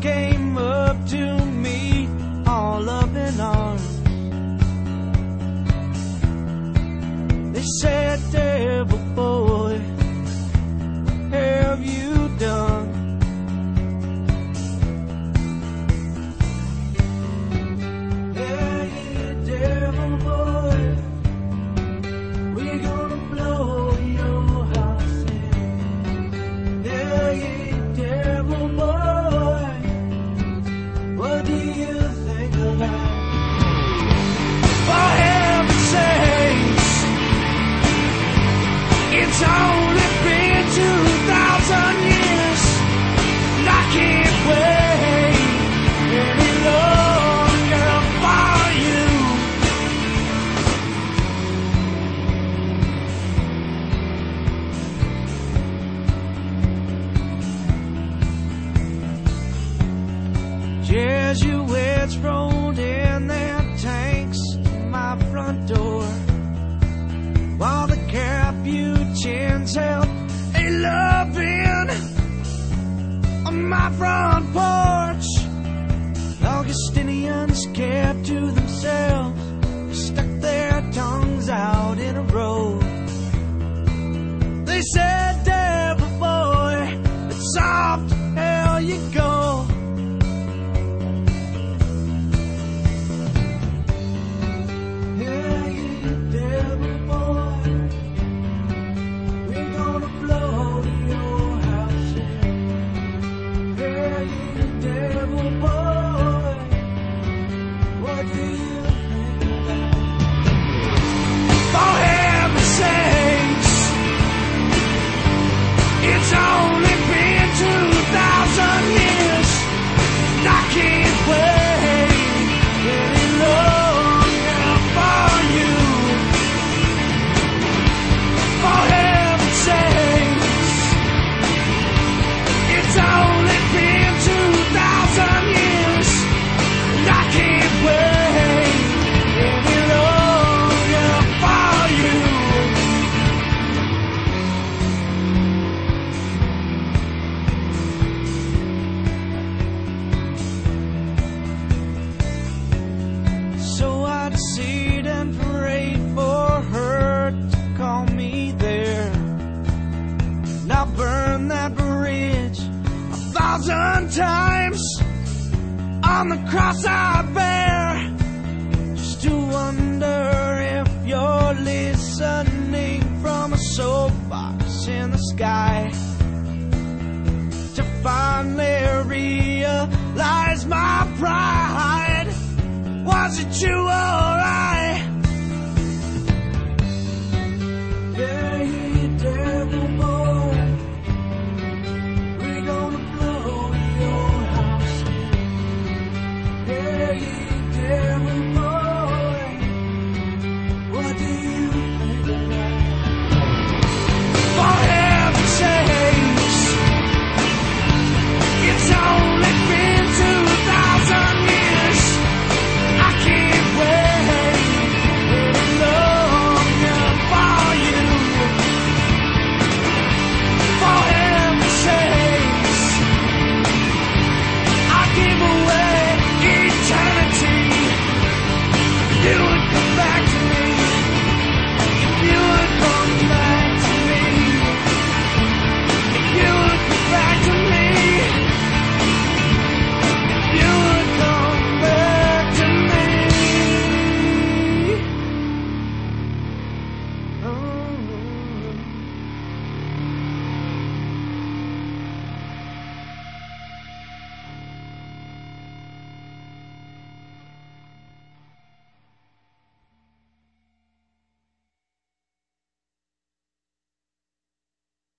came up to me, all up in arms. They said, devil boy, what have you done? Hey, devil boy, we're gonna blow your house in. Hey, devil boy, what do you think of that? For heaven's sakes, it's only been 2,000 years, and I can't wait any longer for you. Jesuits rolled in their tanks to my front door, while the Capuchins held a loving on my front porch. Augustinians kept to themselves, stuck their tongues out in a row. They said, devil boy, it's off to hell you go. Yeah, you devil boy, we're gonna blow your house in. Hey, you devil boy, what do you think of that? For heaven's sakes, it's only been 2,000 years, and I can't wait any longer for you. For heaven's sakes, it's only been 2,000 years, and I can't wait any longer for you. So I'd sit and pray for her to call me there, and I'll burn that bridge 1,000 times on the cross I bear, just to wonder if you're listening from a soapbox in the sky, to finally realize my pride. Was it you or I? Yeah, you devil boy,